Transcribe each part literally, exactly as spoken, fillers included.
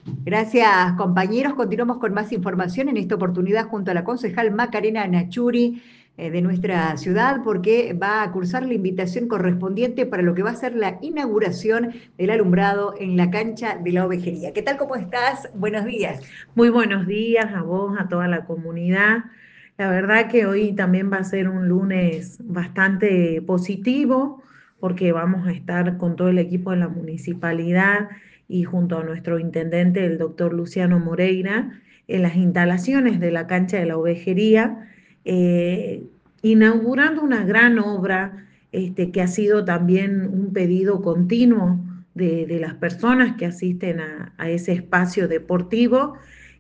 Gracias, compañeros. Continuamos con más información en esta oportunidad junto a la concejal Macarena Nachuri eh, de nuestra ciudad, porque va a cursar la invitación correspondiente para lo que va a ser la inauguración del alumbrado en la cancha de la Ovejería. ¿Qué tal? ¿Cómo estás? Buenos días. Muy buenos días a vos, a toda la comunidad. La verdad que hoy también va a ser un lunes bastante positivo porque vamos a estar con todo el equipo de la municipalidad y junto a nuestro intendente, el doctor Luciano Moreira, en las instalaciones de la cancha de la Ovejería, eh, inaugurando una gran obra este, que ha sido también un pedido continuo de, de las personas que asisten a a ese espacio deportivo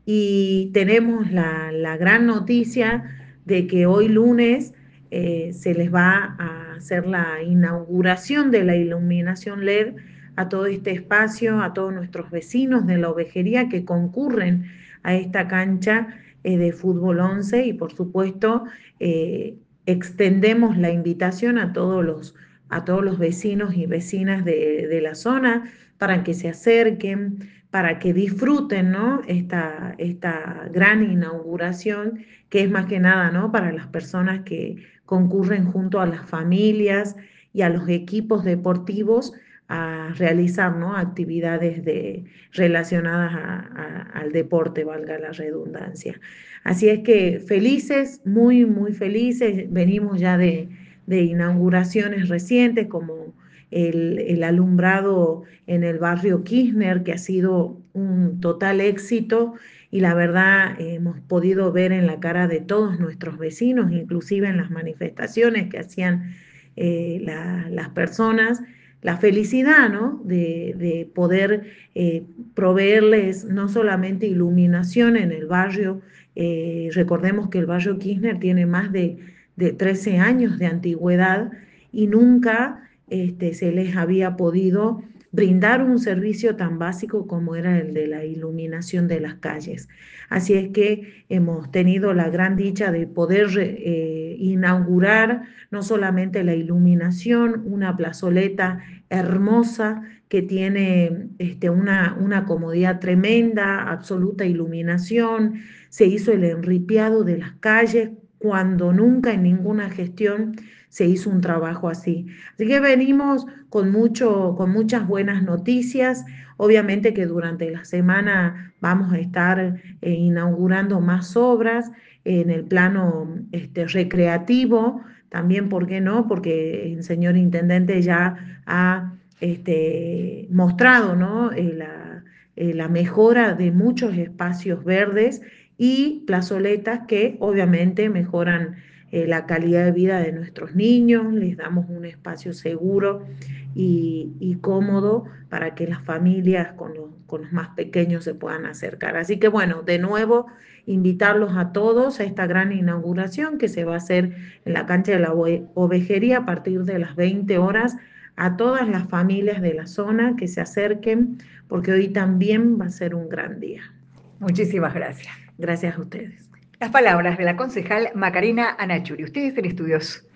y tenemos la, la gran noticia de que hoy lunes eh, se les va a hacer la inauguración de la iluminación L E D a todo este espacio, a todos nuestros vecinos de la ovejería que concurren a esta cancha eh, de fútbol once y por supuesto eh, extendemos la invitación a todos los, a todos los vecinos y vecinas de, de la zona para que se acerquen, para que disfruten, ¿no? esta, esta gran inauguración, que es más que nada, ¿no? Para las personas que concurren junto a las familias y a los equipos deportivos a realizar, ¿no? Actividades de, relacionadas a, a, al deporte, valga la redundancia. Así es que felices, muy, muy felices, venimos ya de, de inauguraciones recientes como el, el alumbrado en el barrio Kirchner, que ha sido un total éxito y la verdad eh, hemos podido ver en la cara de todos nuestros vecinos, inclusive en las manifestaciones que hacían eh, la, las personas, la felicidad, ¿no? de, de poder eh, proveerles no solamente iluminación en el barrio, eh, recordemos que el barrio Kirchner tiene más de, de trece años de antigüedad y nunca este, se les había podido brindar un servicio tan básico como era el de la iluminación de las calles. Así es que hemos tenido la gran dicha de poder eh, inaugurar no solamente la iluminación, una plazoleta hermosa que tiene este, una, una comodidad tremenda, absoluta iluminación, se hizo el enripiado de las calles cuando nunca en ninguna gestión se hizo un trabajo así. Así que venimos con, mucho, con muchas buenas noticias. Obviamente que durante la semana vamos a estar eh, inaugurando más obras en el plano este, recreativo, también, ¿por qué no? Porque el señor intendente ya ha este, mostrado, ¿no? Eh, la, eh, la mejora de muchos espacios verdes y plazoletas que obviamente mejoran eh, la calidad de vida de nuestros niños, les damos un espacio seguro y, y cómodo para que las familias con los, con los más pequeños se puedan acercar. Así que bueno, de nuevo, invitarlos a todos a esta gran inauguración que se va a hacer en la cancha de la ovejería a partir de las veinte horas, a todas las familias de la zona que se acerquen, porque hoy también va a ser un gran día. Muchísimas gracias. Gracias a ustedes. Las palabras de la concejal Macarena Anachuri. Ustedes en estudios.